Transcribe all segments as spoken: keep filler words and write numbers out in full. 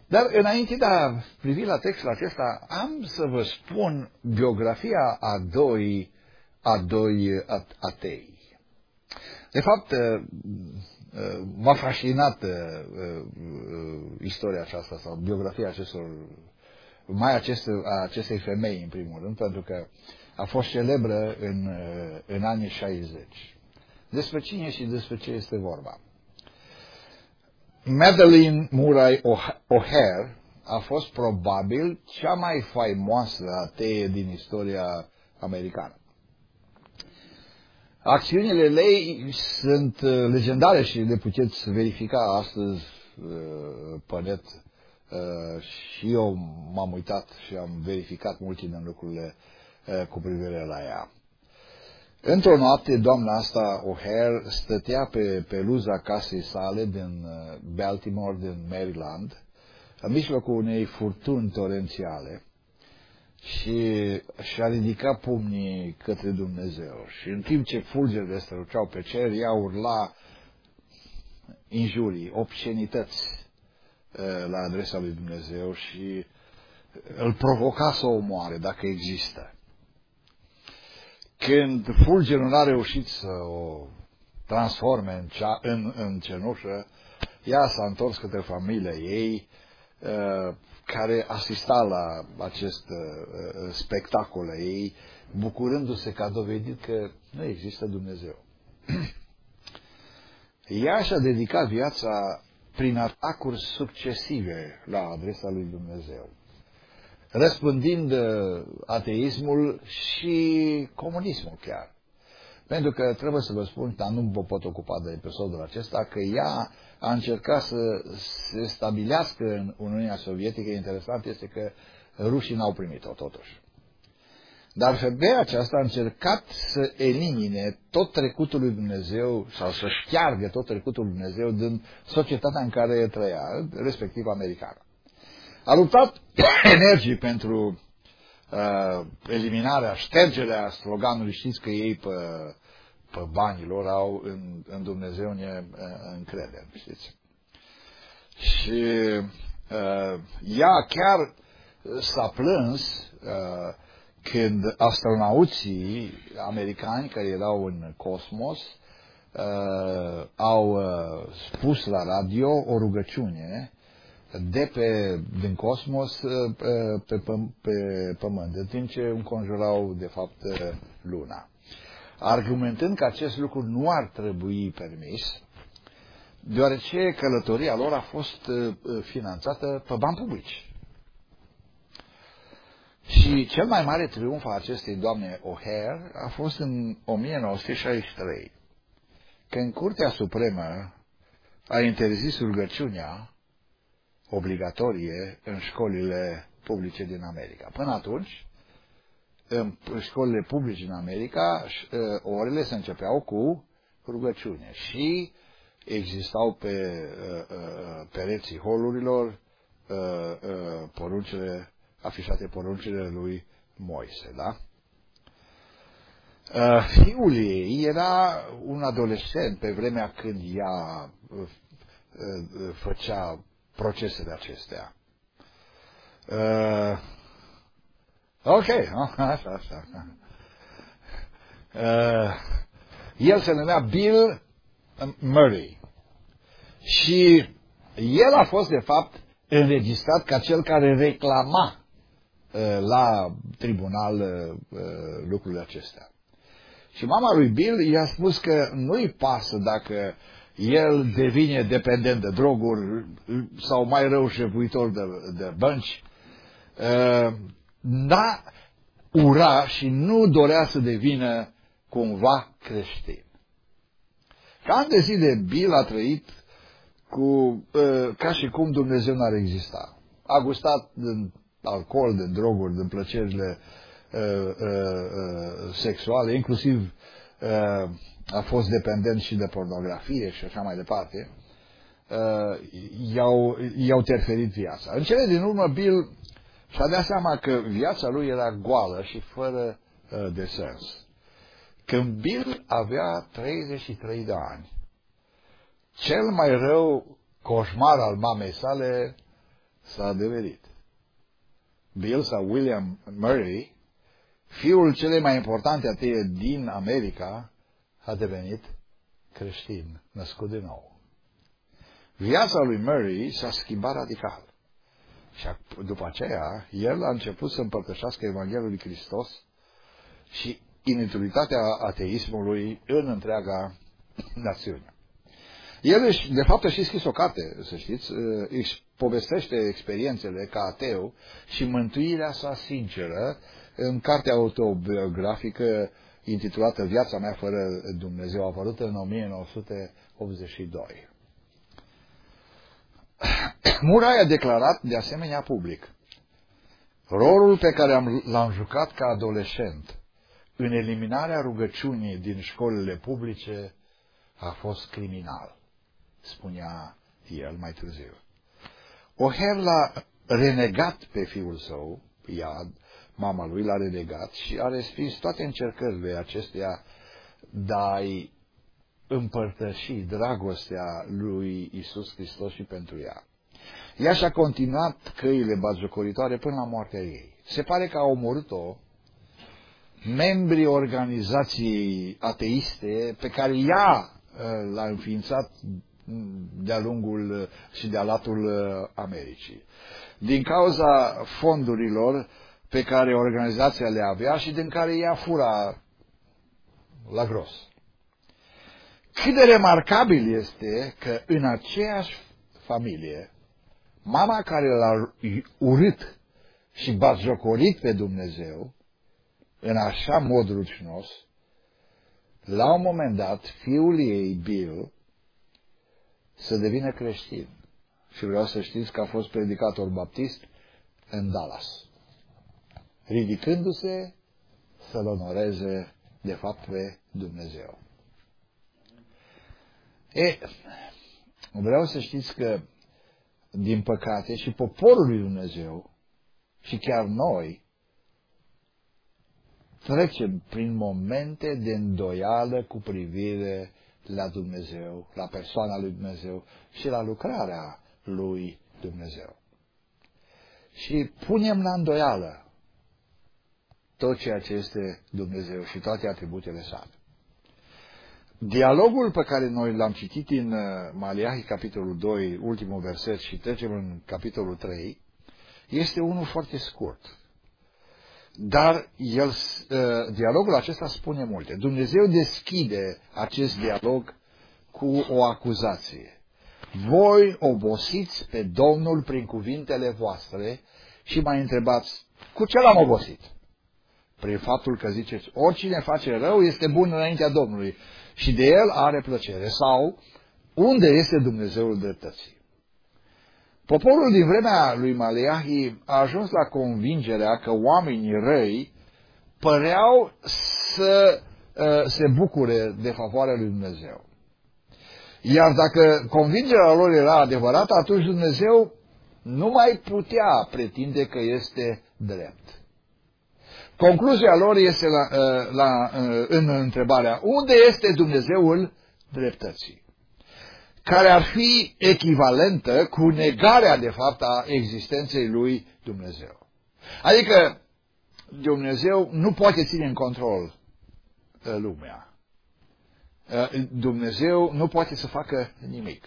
Dar înainte de a privi la textul acesta, am să vă spun biografia a doi, a doi atei. De fapt, m-a fascinat istoria aceasta sau biografia acestor, mai aceste, a acestei femei în primul rând, pentru că a fost celebră în, în anii șaizeci. Despre cine și despre ce este vorba? Madeleine Murray O'Hare a fost probabil cea mai faimoasă atee din istoria americană. Acțiunile ei sunt legendare și le puteți verifica astăzi pe net. Și eu m-am uitat și am verificat multe din lucrurile cu privire la ea. Într-o noapte, doamna asta, O'Hare, stătea pe peluza casei sale din Baltimore, din Maryland, în mijlocul unei furtuni torențiale și și-a ridicat pumnii către Dumnezeu. Și în timp ce fulgerile străluceau pe cer, ea urla injurii, obscenități la adresa lui Dumnezeu și îl provoca să o omoare, dacă există. Când fulgerul n-a reușit să o transforme în, cea, în, în cenușă, ea s-a întors către familia ei, uh, care asista la acest uh, spectacol ei, bucurându-se că a dovedit că nu există Dumnezeu. Ea și-a dedicat viața prin atacuri succesive la adresa lui Dumnezeu, răspândind ateismul și comunismul chiar. Pentru că trebuie să vă spun, dar nu vă pot ocupa de episodul acesta, că ea a încercat să se stabilească în Uniunea Sovietică. Interesant este că rușii n-au primit-o totuși. Dar femeia aceasta a încercat să elimine tot trecutul lui Dumnezeu sau să șteargă tot trecutul lui Dumnezeu din societatea în care trăia, respectiv americană. A luptat energii pentru uh, eliminarea, ștergerea sloganului, știți că ei pe, pe banii lor au în, în Dumnezeu ne uh, încredem, știți. Și uh, ea chiar s-a plâns uh, când astronauții americani care erau în cosmos uh, au uh, spus la radio o rugăciune de pe, din cosmos pe, pe, pe pământ, în timp ce înconjurau, de fapt, luna. Argumentând că acest lucru nu ar trebui permis, deoarece călătoria lor a fost finanțată pe bani publici. Și cel mai mare triumf al acestei doamne O'Hare a fost în o mie nouă sute șaizeci și trei, când Curtea Supremă a interzis rugăciunea obligatorie în școlile publice din America. Până atunci, în școlile publice din America, orele se începeau cu rugăciune și existau pe pereții holurilor poruncile, afișate poruncile lui Moise, da? Fiul ei era un adolescent pe vremea când ea făcea procesele acestea. Uh, ok, așa, așa. Uh, el se numea Bill Murray și el a fost, de fapt, înregistrat ca cel care reclama uh, la tribunal uh, lucrurile acestea. Și mama lui Bill i-a spus că nu-i pasă dacă el devine dependent de droguri sau mai rău șefuitor de, de bănci, n-a ura și nu dorea să devină cumva creștin. Ca ani de zile Bill a trăit cu, ca și cum Dumnezeu n-ar exista. A gustat din alcool, din droguri, din plăcerile sexuale, inclusiv a fost dependent și de pornografie și așa mai departe, i-au, i-au terferit viața. În cele din urmă, Bill și-a dat seama că viața lui era goală și fără uh, de sens. Când Bill avea treizeci și trei de ani, cel mai rău coșmar al mamei sale s-a adeverit. Bill sau William Murray, fiul celei mai importante atee din America, a devenit creștin, născut din nou. Viața lui Murray s-a schimbat radical. Și după aceea, el a început să împărtășească Evanghelia lui Hristos și inutilitatea ateismului în întreaga națiune. El, își, de fapt, a și scris o carte, să știți, își povestește experiențele ca ateu și mântuirea sa sinceră în cartea autobiografică intitulată Viața mea fără Dumnezeu, apărută în o mie nouă sute optzeci și doi. Murray a declarat de asemenea public: rolul pe care am, l-am jucat ca adolescent în eliminarea rugăciunii din școlile publice a fost criminal, spunea el mai târziu. O'Hare l-a renegat pe fiul său, Iad, mama lui l-a renegat și a respins toate încercările acesteia de a-i împărtăși dragostea lui Iisus Hristos și pentru ea. Ea și-a continuat căile batjocoritoare până la moartea ei. Se pare că a omorât-o membrii organizației ateiste pe care ea l-a înființat de-a lungul și de-a latul Americii. Din cauza fondurilor pe care organizația le avea și din care ea fura la gros. Cât de remarcabil este că în aceeași familie, mama care l-a urât și batjocorit pe Dumnezeu în așa mod rușinos, la un moment dat, fiul ei, Bill, să devină creștin. Și vreau să știți că a fost predicator baptist în Dallas, ridicându-se să-L onoreze de fapt pe Dumnezeu. E, vreau să știți că, din păcate, și poporul lui Dumnezeu, și chiar noi, trecem prin momente de îndoială cu privire la Dumnezeu, la persoana lui Dumnezeu și la lucrarea lui Dumnezeu. Și punem la îndoială tot ceea ce este Dumnezeu și toate atributele sale. Dialogul pe care noi l-am citit în Maleahi, capitolul doi, ultimul verset, și trecem în capitolul trei, este unul foarte scurt. Dar el, dialogul acesta spune multe. Dumnezeu deschide acest dialog cu o acuzație. Voi obosiți pe Domnul prin cuvintele voastre și mai întrebați, cu ce l-am obosit? Prin faptul că ziceți, oricine face rău este bun înaintea Domnului și de el are plăcere. Sau, unde este Dumnezeul dreptății? Poporul din vremea lui Maleahi a ajuns la convingerea că oamenii răi păreau să uh, se bucure de favoarea lui Dumnezeu. Iar dacă convingerea lor era adevărată, atunci Dumnezeu nu mai putea pretinde că este drept. Concluzia lor este la, la, în întrebarea, unde este Dumnezeul dreptății? Care ar fi echivalentă cu negarea, de fapt, a existenței lui Dumnezeu. Adică Dumnezeu nu poate ține în control lumea. Dumnezeu nu poate să facă nimic.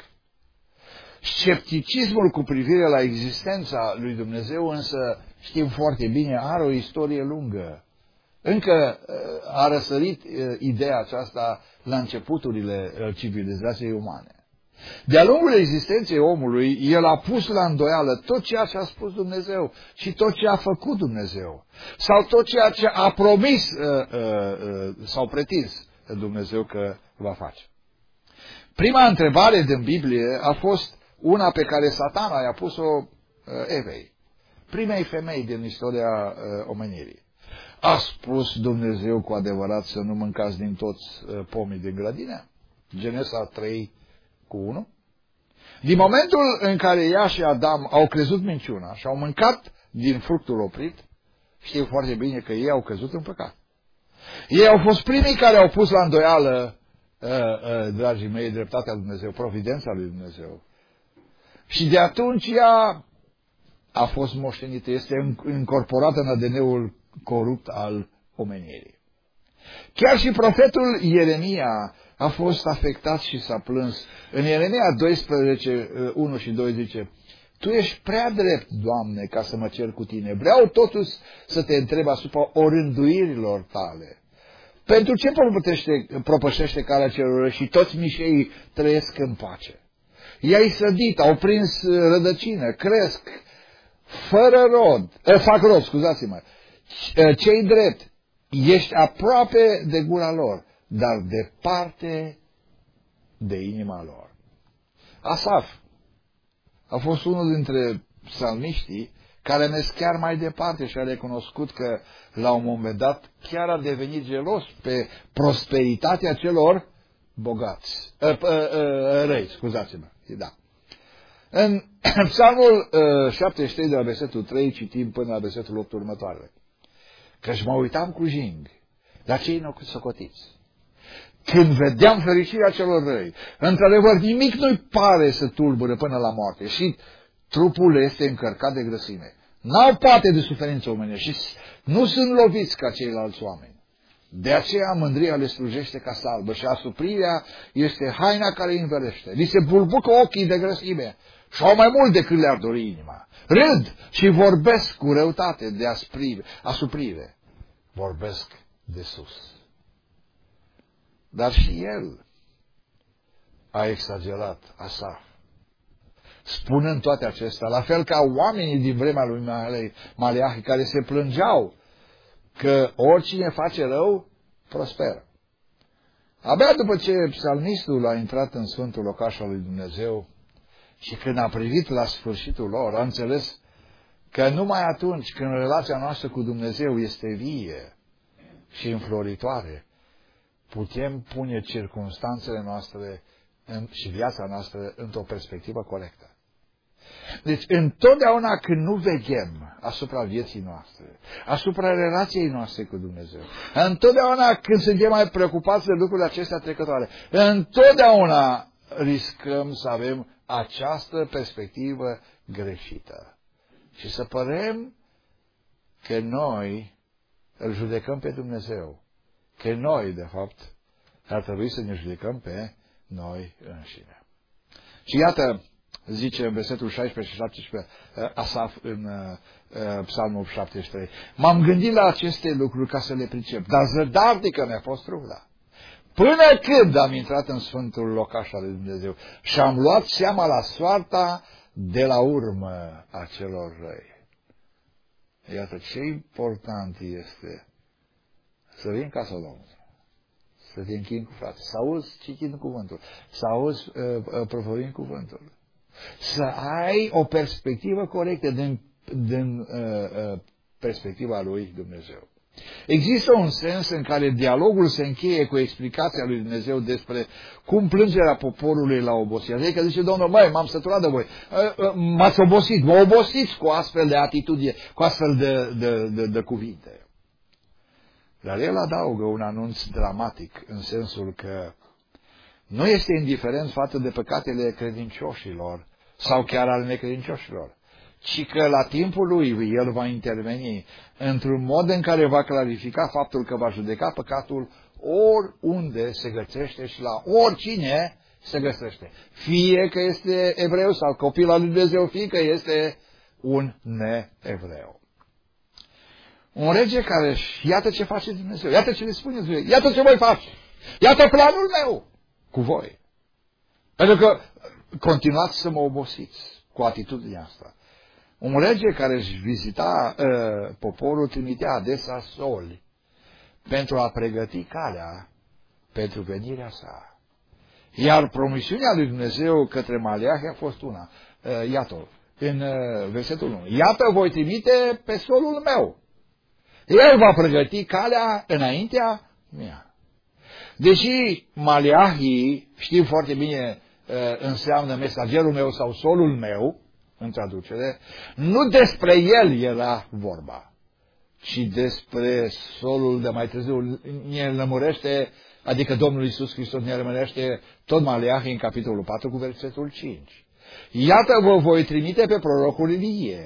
Scepticismul cu privire la existența lui Dumnezeu, însă, știm foarte bine, are o istorie lungă. Încă a răsărit ideea aceasta la începuturile civilizației umane. De-a lungul existenței omului, el a pus la îndoială tot ceea ce a spus Dumnezeu și tot ce a făcut Dumnezeu. Sau tot ceea ce a promis uh, uh, sau pretins Dumnezeu că va face. Prima întrebare din Biblie a fost una pe care Satana i-a pus-o uh, Evei, primei femei din istoria uh, omenirii. A spus Dumnezeu cu adevărat să nu mâncați din toți uh, pomii din grădină? Genesa trei cu unu. Din momentul în care ea și Adam au crezut minciuna și au mâncat din fructul oprit, știu foarte bine că ei au căzut în păcat. Ei au fost primii care au pus la îndoială, uh, uh, dragii mei, dreptatea lui Dumnezeu, providența lui Dumnezeu. Și de atunci ea a fost moștenită, este încorporată în A D N-ul corupt al omenirii. Chiar și profetul Ieremia a fost afectat și s-a plâns. În Ieremia doisprezece, unu și doi zice: Tu ești prea drept, Doamne, ca să mă cer cu tine. Vreau totuși să te întreb asupra orânduirilor tale. Pentru ce propășește calea celor și toți mișeii trăiesc în pace? I-ai sădit, au prins rădăcină, cresc, fără rod, fac rod, scuzați-mă. Cei drept, ești aproape de gura lor, dar departe de inima lor. Asaf a fost unul dintre psalmiștii care a mers chiar mai departe și a recunoscut că la un moment dat chiar a devenit gelos pe prosperitatea celor bogați, uh, uh, uh, răi, scuzați-mă, da. În psalmul uh, șaptezeci și trei de la versetul trei citim până la versetul opt următoarele. Căci mă uitam cu jing la cei nesocotiți. Când vedeam fericirea celor răi, într-adevăr nimic nu-i pare să tulbure până la moarte și trupul este încărcat de grăsime. N-au parte de suferință omenești și nu sunt loviți ca ceilalți oameni. De aceea mândria le slujește ca salbă și asuprirea este haina care îi învelește. Li se bulbucă ochii de grăsime și au mai mult decât le-ar dori inima. Râd și vorbesc cu răutate de asprire, asuprire. Vorbesc de sus. Dar și el a exagerat, Asaf, spunând toate acestea, la fel ca oamenii din vremea lui Maleahi care se plângeau că oricine face rău, prosperă. Abia după ce psalmistul a intrat în sfântul locaș al lui Dumnezeu și când a privit la sfârșitul lor, a înțeles că numai atunci când relația noastră cu Dumnezeu este vie și înfloritoare, putem pune circumstanțele noastre în, și viața noastră într-o perspectivă corectă. Deci, întotdeauna când nu veghem asupra vieții noastre, asupra relației noastre cu Dumnezeu, întotdeauna când suntem mai preocupați de lucrurile acestea trecătoare, întotdeauna riscăm să avem această perspectivă greșită. Și să părem că noi îl judecăm pe Dumnezeu, că noi, de fapt, ar trebui să ne judecăm pe noi înșine. Și iată, zice în versetul șaisprezece și șaptesprezece Asaf în uh, psalmul șaptezeci și trei. M-am gândit la aceste lucruri ca să le pricep, dar zădarnică mi-a fost trufla. Până când am intrat în sfântul locaș al lui Dumnezeu și am luat seama la soarta de la urmă a celor răi. Iată ce important este să vii în casa Domnului, să te închini cu frate, să auzi citind cuvântul, să auzi uh, uh, propovădind cuvântul, să ai o perspectivă corectă din, din uh, uh, perspectiva lui Dumnezeu. Există un sens în care dialogul se încheie cu explicația lui Dumnezeu despre cum plângerea poporului l-a obosit. Adică zice Domnul, măi, m-am săturat de voi, m-ați obosit, mă obosiți cu astfel de atitudine, cu astfel de, de, de, de cuvinte. Dar el adaugă un anunț dramatic în sensul că nu este indiferent față de păcatele credincioșilor sau chiar ale necredincioșilor, ci că la timpul lui el va interveni într-un mod în care va clarifica faptul că va judeca păcatul oriunde se găsește și la oricine se găsește. Fie că este evreu sau copil al lui Dumnezeu, fie că este un neevreu. Un rege care, iată ce face Dumnezeu, iată ce le spune Dumnezeu, iată ce voi face, iată planul meu cu voi. Pentru că continuați să mă obosiți cu atitudinea asta. Un rege care își vizita uh, poporul trimitea adesea soli pentru a pregăti calea pentru venirea sa. Iar promisiunea lui Dumnezeu către Maleahi a fost una. Uh, iată, în uh, versetul unu. Iată, voi trimite pe solul meu. El va pregăti calea înaintea mea. Deși Maleahi, știm foarte bine, uh, înseamnă mesagerul meu sau solul meu, în traducere, nu despre el era vorba, ci despre solul de mai târziu. Ne lămurește, adică Domnul Iisus Hristos ne lămurește tot Maleahi în capitolul patru cu versetul cinci. Iată, vă voi trimite pe prorocul Ilie.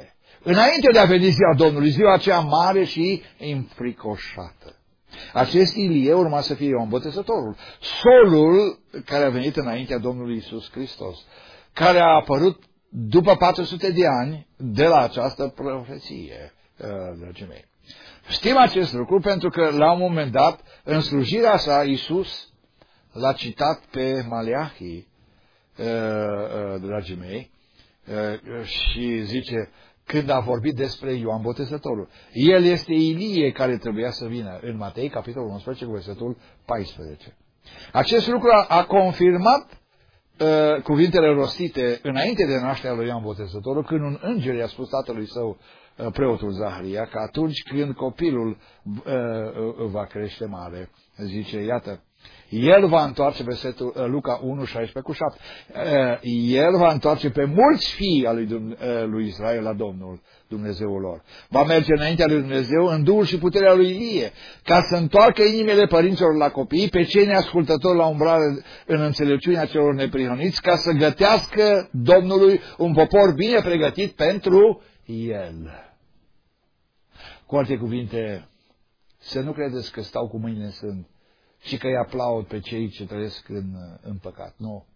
Înainte de a veni ziua Domnului, ziua aceea mare și înfricoșată. Acest Ilie urma să fie Ioan Botezătorul, solul care a venit înaintea Domnului Iisus Hristos, care a apărut după patru sute de ani de la această profeție, dragii mei. Știm acest lucru pentru că la un moment dat, în slujirea sa, Iisus l-a citat pe Maleahi, dragii mei, și zice, când a vorbit despre Ioan Botezătorul. El este Ilie care trebuia să vină în Matei, capitolul unsprezece, cu versetul paisprezece. Acest lucru a, a confirmat uh, cuvintele rostite înainte de nașterea lui Ioan Botezătorul, când un înger i-a spus tatălui său, uh, preotul Zaharia, că atunci când copilul uh, uh, va crește mare, zice, iată, el va întoarce, versetul Luca unu, șaisprezece cu șapte, el va întoarce pe mulți fii al lui, lui Israel la Domnul, Dumnezeul lor. Va merge înaintea lui Dumnezeu în duhul și puterea lui Ilie, ca să întoarcă inimile părinților la copii, pe cei neascultători la umbrare în înțelepciunea celor neprihăniți, ca să gătească Domnului un popor bine pregătit pentru el. Cu alte cuvinte, să nu credeți că stau cu mâinile în sân și că îi aplaud pe cei ce trăiesc în, în păcat. Nu.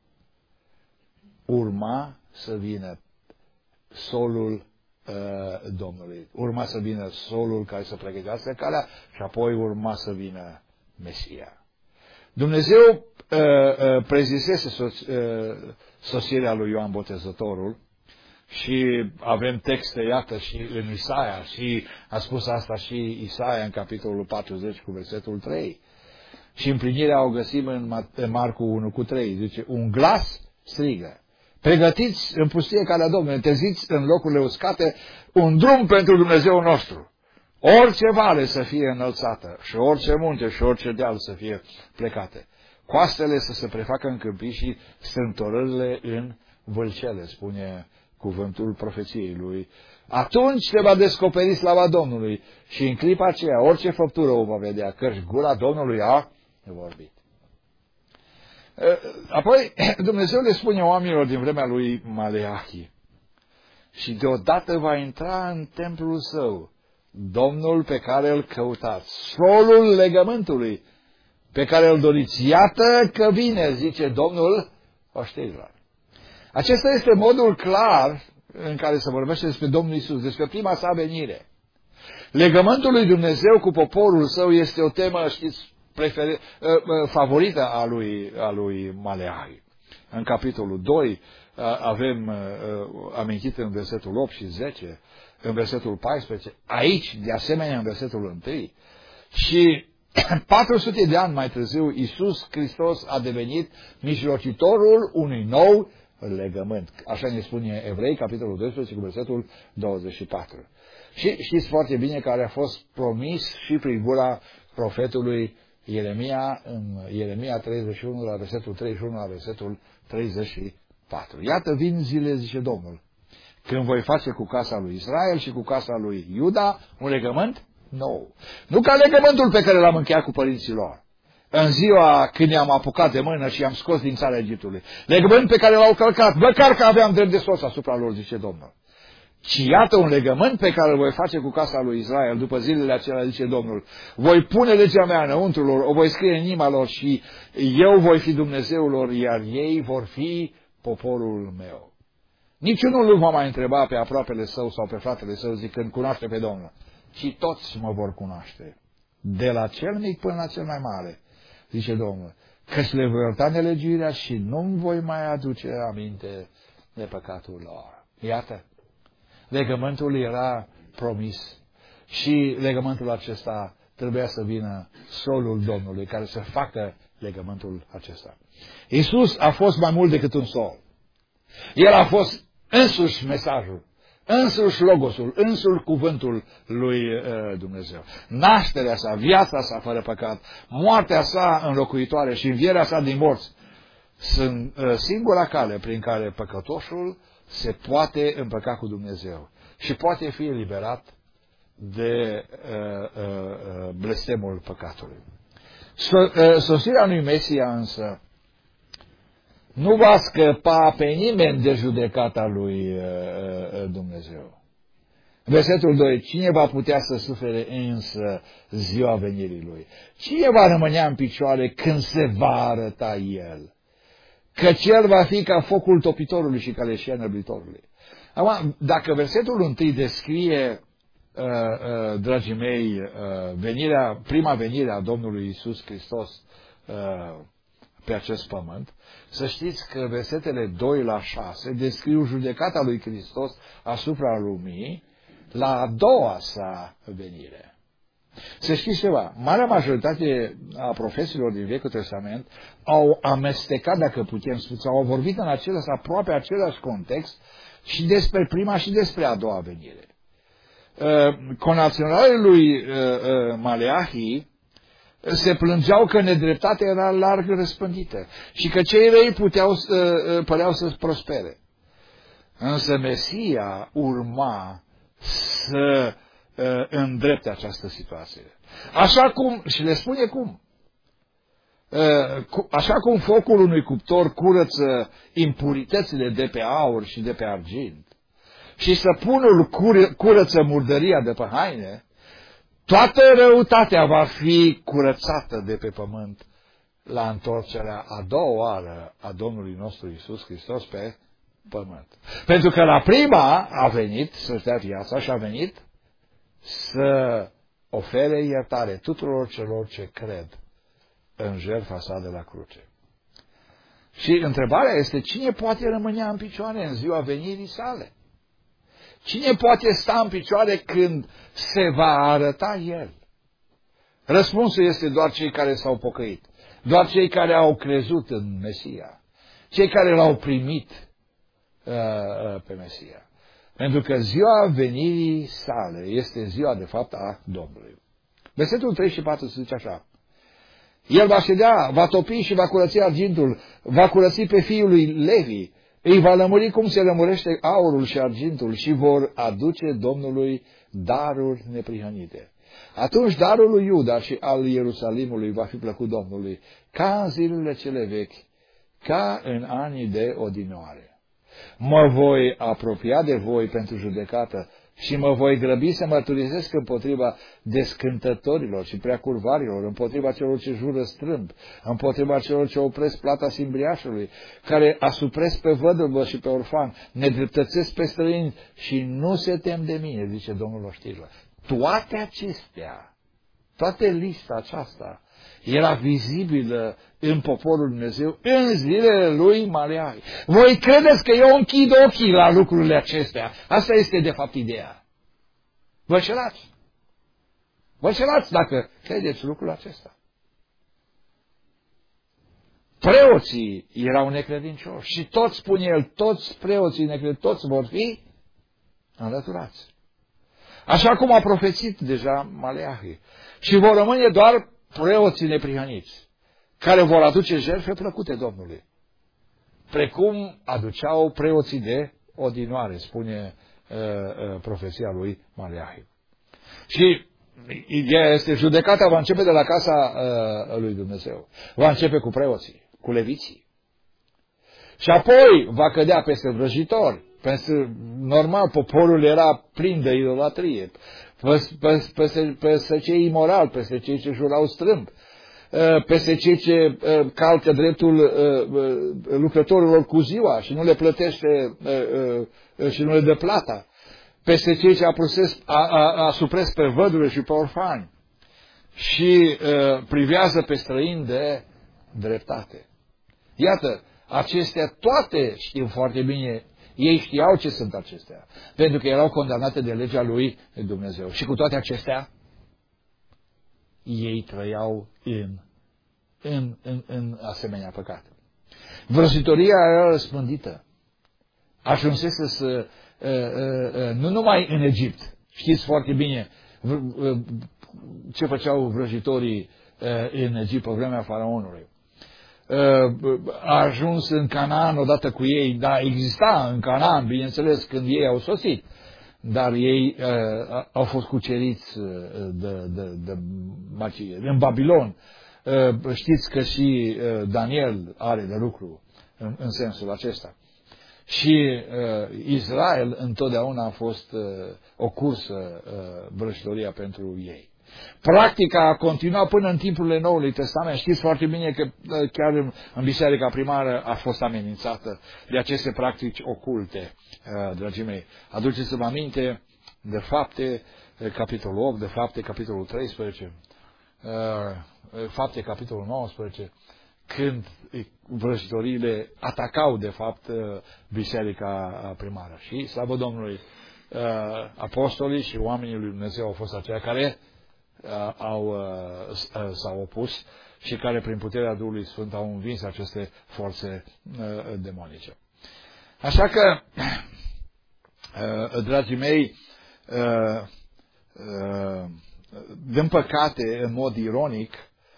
Urma să vină solul uh, Domnului. Urma să vină solul care să pregătească calea și apoi urma să vină Mesia. Dumnezeu uh, uh, prezisese sos, uh, sosirea lui Ioan Botezătorul și avem texte, iată, și în Isaia, și a spus asta și Isaia în capitolul patruzeci cu versetul trei. Și împlinirea o găsim în Marcu unu cu trei. Zice, un glas strigă, pregătiți în pustie calea Domnului, înteziți în locurile uscate un drum pentru Dumnezeul nostru. Orice vale să fie înălțată și orice munte și orice deal să fie plecate. Coastele să se prefacă în câmpii și strâmtorările în vâlcele, spune cuvântul profeției lui. Atunci se va descoperi slava Domnului și în clipa aceea orice făptură o va vedea, căci gura Domnului a vorbit. Apoi Dumnezeu le spune oamenilor din vremea lui Maleahi, și deodată va intra în templul său Domnul pe care îl căutați, solul legământului pe care îl doriți. Iată că vine, zice Domnul oștirilor. Acesta este modul clar în care se vorbește despre Domnul Iisus, despre prima sa venire. Legământul lui Dumnezeu cu poporul său este o temă, știți, prefer... favorită a lui, a lui Maleahi. În capitolul doi avem amintit în versetul opt și zece, în versetul paisprezece, aici, de asemenea, în versetul unu. Și patru sute de ani mai târziu, Iisus Hristos a devenit mijlocitorul unui nou legământ. Așa ne spune Evrei, capitolul doisprezece, cu versetul douăzeci și patru. Și știți foarte bine care a fost promis și prin gura profetului Ieremia, în Ieremia treizeci și unu, la versetul treizeci și unu, la versetul treizeci și patru. Iată, vin zile, zice Domnul, când voi face cu casa lui Israel și cu casa lui Iuda un legământ nou. Nu ca legământul pe care l-am încheiat cu părinții lor în ziua când i-am apucat de mână și i-am scos din țara Egiptului. Legământ pe care l-au călcat, măcar că aveam drept de sos asupra lor, zice Domnul. Ci iată un legământ pe care îl voi face cu casa lui Israel după zilele acelea, zice Domnul. Voi pune legea mea înăuntru lor, o voi scrie în inima lor și eu voi fi Dumnezeul lor, iar ei vor fi poporul meu. Niciunul nu va mai întreba pe aproapele său sau pe fratele său zicând, cunoaște pe Domnul, ci toți mă vor cunoaște, de la cel mic până la cel mai mare, zice Domnul, căci le voi ierta nelegiuirea și nu-mi voi mai aduce aminte de păcatul lor. Iată, legământul era promis și legământul acesta trebuia să vină solul Domnului care să facă legământul acesta. Iisus a fost mai mult decât un sol. El a fost însuși mesajul, însuși logosul, însuși cuvântul lui uh, Dumnezeu. Nașterea sa, viața sa fără păcat, moartea sa înlocuitoare și învierea sa din morți sunt uh, singura cale prin care păcătoșul se poate împăca cu Dumnezeu și poate fi eliberat de uh, uh, blestemul păcatului. So, uh, sosirea lui Mesia însă nu va scăpa pe nimeni de judecata lui uh, Dumnezeu. Versetul doi. Cine va putea să sufere însă ziua venirii Lui? Cine va rămânea în picioare când se va arăta El? Căci El va fi ca focul topitorului și ca leșia năblitorului. Acum, dacă versetul întâi descrie, uh, uh, dragii mei, uh, venirea, prima venire a Domnului Iisus Hristos uh, pe acest pământ, să știți că versetele doi la șase descriu judecata lui Hristos asupra lumii la a doua sa venire. Să știți ceva, marea majoritate a profesilor din Vechiul Testament au amestecat, dacă putem spune, sau au vorbit în același, aproape același context și despre prima și despre a doua venire. Conaționalii lui Maleahi se plângeau că nedreptatea era larg răspândită și că cei răi puteau, păreau să prospere. Însă Mesia urma să îndrepte această situație. Așa cum, și le spune cum, așa cum focul unui cuptor curăță impuritățile de pe aur și de pe argint și săpunul curăță murdăria de pe haine, toată răutatea va fi curățată de pe pământ la întorcerea a doua oară a Domnului nostru Iisus Hristos pe pământ. Pentru că la prima a venit să-și dea viața și a venit să ofere iertare tuturor celor ce cred în jertfa sa de la cruce. Și întrebarea este, cine poate rămânea în picioare în ziua venirii sale? Cine poate sta în picioare când se va arăta El? Răspunsul este doar cei care s-au pocăit, doar cei care au crezut în Mesia, cei care l-au primit uh, uh, pe Mesia. Pentru că ziua venirii sale este ziua, de fapt, a Domnului. Versetul trei și patru se zice așa. El va ședea, va topi și va curăți argintul, va curăți pe fiul lui Levi, îi va lămuri cum se lămurește aurul și argintul și vor aduce Domnului daruri neprihănite. Atunci darul lui Iuda și al Ierusalimului va fi plăcut Domnului, ca în zilele cele vechi, ca în anii de odinioare. Mă voi apropia de voi pentru judecată și mă voi grăbi să mărturisesc împotriva descântătorilor și preacurvarilor, împotriva celor ce jură strâmb, împotriva celor ce opresc plata simbriașului, care asupresc pe văduvă și pe orfan, nedreptățesc pe străini și nu se tem de mine, zice Domnul oștirilor. Toate acestea, toată lista aceasta, era vizibilă în poporul Dumnezeu în zilele lui Maleahi. Voi credeți că eu închid ochii la lucrurile acestea? Asta este de fapt ideea. Vă înșelați. Vă înșelați dacă credeți lucrul acesta. Preoții erau necredincioși și toți, spune el, toți preoții necredincioși, toți vor fi înlăturați. Așa cum a profețit deja Maleahi. Și vor rămâne doar preoții neprihăniți, care vor aduce jertfe plăcute Domnului, precum aduceau preoții de odinoare, spune uh, uh, profeția lui Maleahi. Și ideea este, judecata va începe de la casa uh, lui Dumnezeu. Va începe cu preoții, cu leviții. Și apoi va cădea peste vrăjitori. Pentru normal, poporul era plin de idolatrie, peste, peste cei imorali, peste cei ce jurau strâmb, peste cei ce calcă dreptul lucrătorilor cu ziua și nu le plătește și nu le dă plata, peste cei ce asupresc pe văduve și pe orfani și privează pe străini de dreptate. Iată, acestea toate știm foarte bine. Ei știau ce sunt acestea, pentru că erau condamnate de legea lui Dumnezeu. Și cu toate acestea, ei trăiau în, în, în, în asemenea păcate. Vrăjitoria era răspândită. Ajunsese să, nu numai în Egipt, știți foarte bine ce făceau vrăjitorii în Egipt pe vremea faraonului. A ajuns în Canaan odată cu ei, da, exista în Canaan, bineînțeles, când ei au sosit, dar ei uh, au fost cuceriți de, de, de macie. În Babilon, uh, știți că și uh, Daniel are de lucru în, în sensul acesta. Și uh, Israel întotdeauna a fost uh, o cursă uh, vrăjitoria pentru ei. Practica a continuat până în timpurile Noului Testament. Știți foarte bine că uh, chiar în, în biserica primară a fost amenințată de aceste practici oculte, uh, dragii mei. Aduceți-vă aminte de Fapte, capitolul opt, de Fapte, capitolul treisprezece, uh, Fapte, capitolul nouăsprezece, când vrăjitoriile atacau, de fapt, biserica primară. Și, slavă Domnului, apostolii și oamenii lui Dumnezeu au fost aceia care au, s-au opus și care, prin puterea Duhului Sfânt, au învins aceste forțe demonice. Așa că, dragii mei, din păcate, în mod ironic,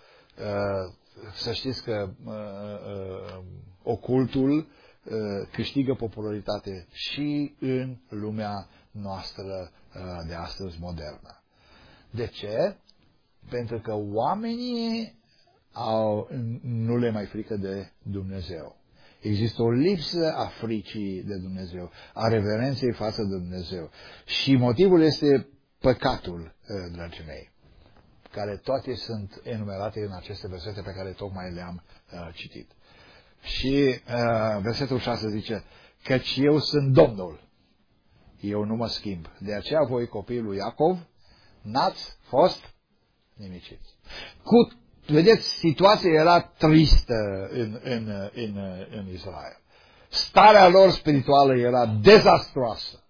să știți că uh, uh, ocultul uh, câștigă popularitate și în lumea noastră uh, de astăzi modernă. De ce? Pentru că oamenii au, nu le mai frică de Dumnezeu. Există o lipsă a fricii de Dumnezeu, a reverenței față de Dumnezeu. Și motivul este păcatul, uh, dragii mei, care toate sunt enumerate în aceste versete pe care tocmai le-am uh, citit. Și uh, versetul șase zice, căci eu sunt Domnul, eu nu mă schimb. De aceea voi, copiii lui Iacov, n-ați fost nimiciți. Cu, vedeți, situația era tristă în, în, în, în Israel. Starea lor spirituală era dezastroasă.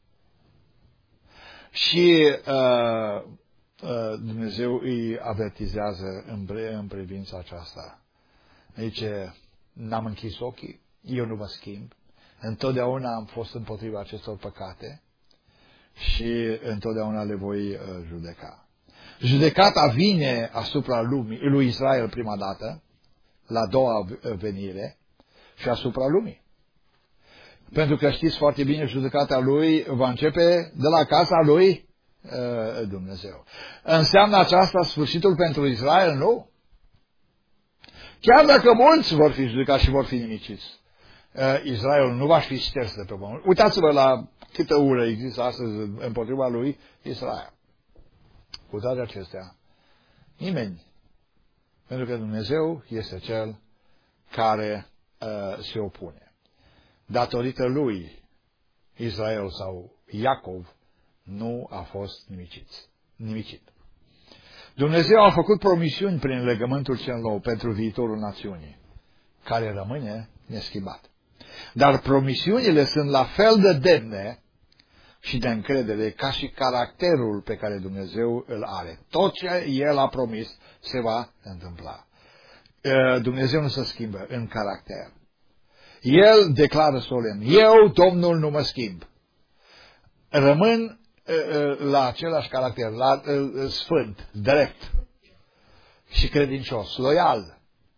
Și uh, Dumnezeu îi avertizează în, în privința aceasta. Zice, n-am închis ochii, eu nu mă schimb, întotdeauna am fost împotriva acestor păcate și întotdeauna le voi uh, judeca. Judecata vine asupra lumii, lui Israel prima dată, la a doua venire, și asupra lumii. Pentru că știți foarte bine, judecata lui va începe de la casa lui Dumnezeu. Înseamnă aceasta sfârșitul pentru Israel? Nu. Chiar dacă mulți vor fi judecați și vor fi nimiciți, Israel nu va fi șters de pe pământ. Uitați-vă la câtă ură există astăzi împotriva lui Israel. Cu toate acestea, nimeni. Pentru că Dumnezeu este Cel care uh, se opune. Datorită lui, Israel sau Iacov nu a fost nimicit. nimicit. Dumnezeu a făcut promisiuni prin legământul cel nou pentru viitorul națiunii, care rămâne neschimbat. Dar promisiunile sunt la fel de demne și de încredere ca și caracterul pe care Dumnezeu îl are. Tot ce El a promis se va întâmpla. Dumnezeu nu se schimbă în caracter. El declară solemn, eu, Domnul, nu mă schimb. Rămân la același caracter, la sfânt, drept și credincios, loial.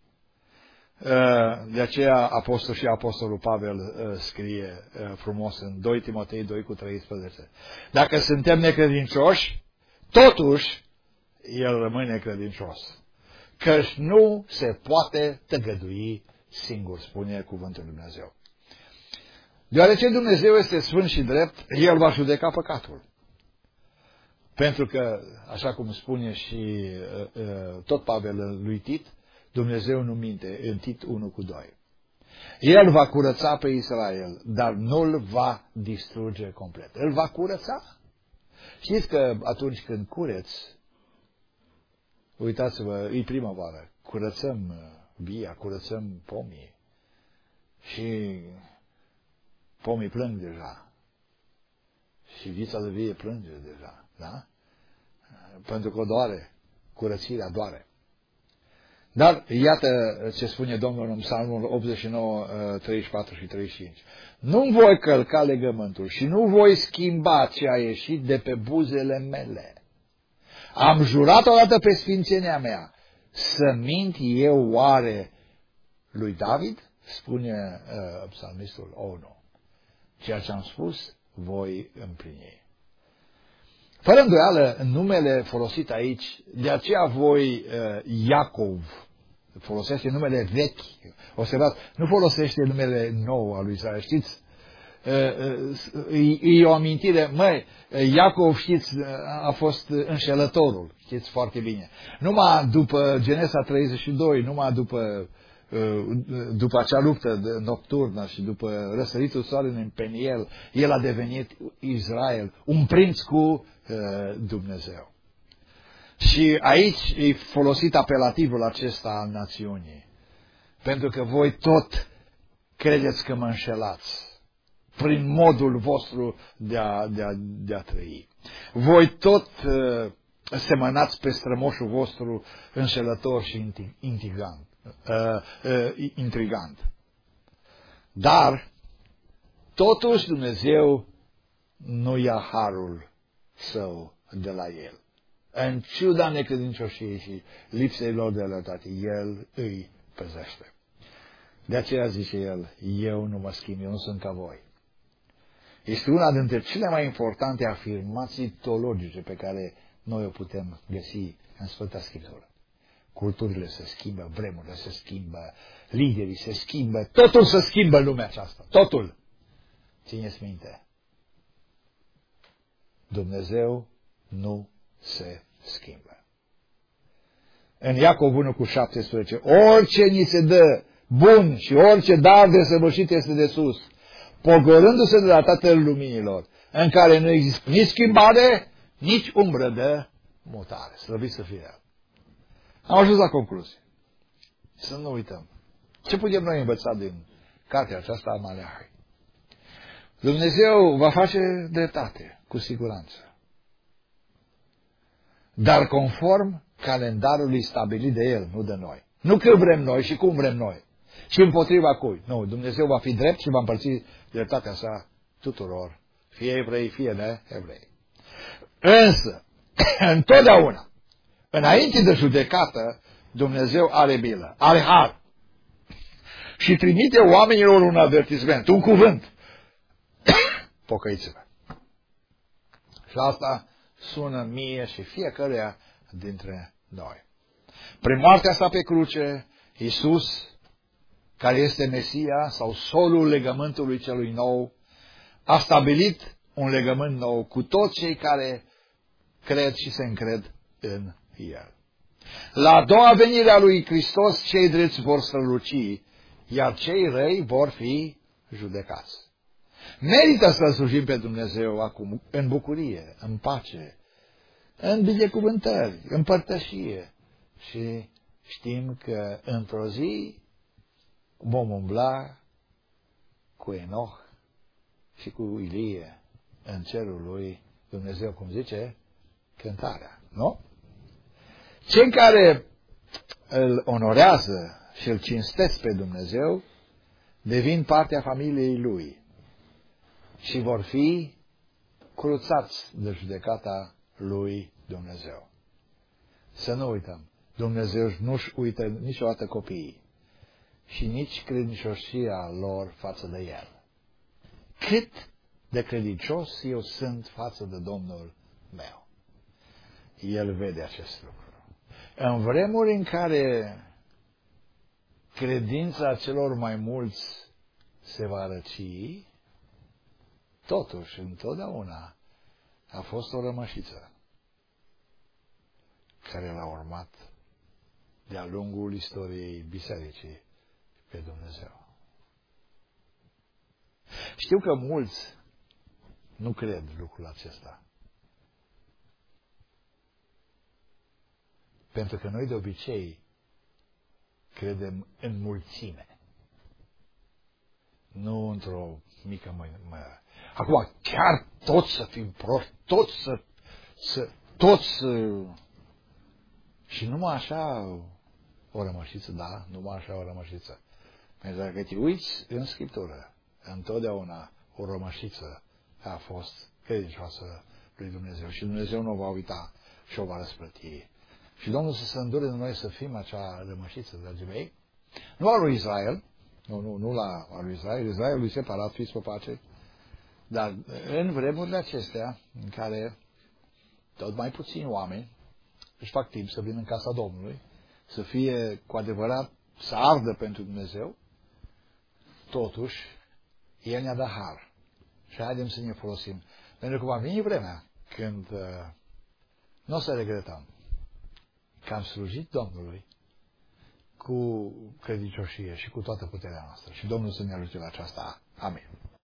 De aceea apostol și apostolul Pavel scrie frumos în doi Timotei doi cu treisprezece. Dacă suntem necredincioși, totuși el rămâne credincios. Căci nu se poate tăgădui singur, spune cuvântul Lui Dumnezeu. Deoarece Dumnezeu este sfânt și drept, El va judeca păcatul. Pentru că, așa cum spune și uh, tot Pavel lui Tit, Dumnezeu nu minte, în Tit unu cu doi. El va curăța pe Israel, dar nu îl va distruge complet. Îl va curăța. Știți că atunci când cureți, uitați-vă, e primăvară, curățăm via, curățăm pomii și pomii plâng deja. Și vița de vie plânge deja, da? Pentru că o doare, curățirea doare. Dar iată ce spune Domnul în Psalmul optzeci și nouă, treizeci și patru și treizeci și cinci. Nu voi călca legământul și nu voi schimba ce a ieșit de pe buzele mele. Am jurat odată pe sfințenia mea. Să mint eu oare lui David? Spune uh, psalmistul, oh nu. Ceea ce am spus, voi împlini. Fără îndoială, numele folosit aici, de aceea voi, uh, Iacov, folosește numele vechi. Observați, nu folosește numele nou al lui Israel. Știți, e, e o amintire, măi, Iacov, știți, a fost înșelătorul, știți foarte bine. Numai după Genesa treizeci și doi, numai după, după acea luptă nocturnă și după răsăritul soarelui în Peniel, el a devenit Israel, un prinț cu Dumnezeu. Și aici e folosit apelativul acesta al națiunii. Pentru că voi tot credeți că mă înșelați prin modul vostru de a, de a, de a trăi. Voi tot uh, semănați pe strămoșul vostru înșelător și intrigant. Uh, uh, intrigant. Dar, totuși Dumnezeu nu ia harul său de la el. În ciuda necredincioșiei și lipsei lor de loialitate, el îi păzește. De aceea zice el, eu nu mă schimb, eu nu sunt ca voi. Este una dintre cele mai importante afirmații teologice pe care noi o putem găsi în Sfânta Scriptură. Culturile se schimbă, vremurile se schimbă, liderii se schimbă, totul se schimbă în lumea aceasta, totul. Țineți minte, Dumnezeu nu se schimbă. În Iacov unu cu șaptesprezece, orice ni se dă bun și orice dar de săvârșit este de sus, pogorându-se de la Tatăl Luminilor, în care nu există nici schimbare, nici umbră de mutare. Slăvit să fie El. Am ajuns la concluzie. Să nu uităm. Ce putem noi învăța din cartea aceasta a Maleahai? Dumnezeu va face dreptate, cu siguranță. Dar conform calendarului stabilit de El, nu de noi. Nu că vrem noi și cum vrem noi. Și împotriva cui. Nu, Dumnezeu va fi drept și va împărți dreptatea sa tuturor, fie evrei, fie neevrei. Însă, întotdeauna, înainte de judecată, Dumnezeu are milă, are har. Și trimite oamenilor un avertisment, un cuvânt. Pocăiți-vă. Și asta sună mie și fiecăruia dintre noi. Prin moartea sa pe cruce, Iisus, care este Mesia sau solul legământului celui nou, a stabilit un legământ nou cu toți cei care cred și se încred în El. La a doua venire a lui Hristos, cei drepți vor străluci, iar cei răi vor fi judecați. Merită să slujim pe Dumnezeu acum în bucurie, în pace, în binecuvântări, în părtășie. Și știm că într-o zi vom umbla cu Enoch și cu Ilie în cerul lui Dumnezeu, cum zice cântarea, nu? Cei care îl onorează și îl cinstesc pe Dumnezeu devin partea familiei lui și vor fi cruțați de judecata lui Dumnezeu. Să nu uităm, Dumnezeu nu-și uită niciodată copiii și nici credincioșia lor față de El. Cât de credincios eu sunt față de Domnul meu. El vede acest lucru. În vremuri în care credința celor mai mulți se va răci, totuși, întotdeauna a fost o rămășiță care l-a urmat de-a lungul istoriei bisericii pe Dumnezeu. Știu că mulți nu cred lucrul acesta. Pentru că noi de obicei credem în mulțime. Nu într-o mică măsură. Acum, chiar toți să fim proști, toți să, să toți să... Și numai așa o rămășiță, da, numai așa o rămășiță. Pentru că dacă te uiți în Scriptură, întotdeauna o rămășiță a fost credincioasă lui Dumnezeu. Și Dumnezeu nu o va uita și o va răsplăti. Și Domnul să se îndure de noi să fim acea rămășiță, dragii mei. Nu a lui Israel, nu, nu, nu la a lui Israel, Israelul e separat, fiți pe pace, dar în vremurile acestea, în care tot mai puțini oameni își fac timp să vină în casa Domnului, să fie cu adevărat, să ardă pentru Dumnezeu, totuși, El ne-a dat har. Și haidem să ne folosim. Pentru că va veni vremea când uh, nu o să regretăm că am slujit Domnului cu credincioșie și cu toată puterea noastră. Și Domnul să ne ajute la aceasta. Amin.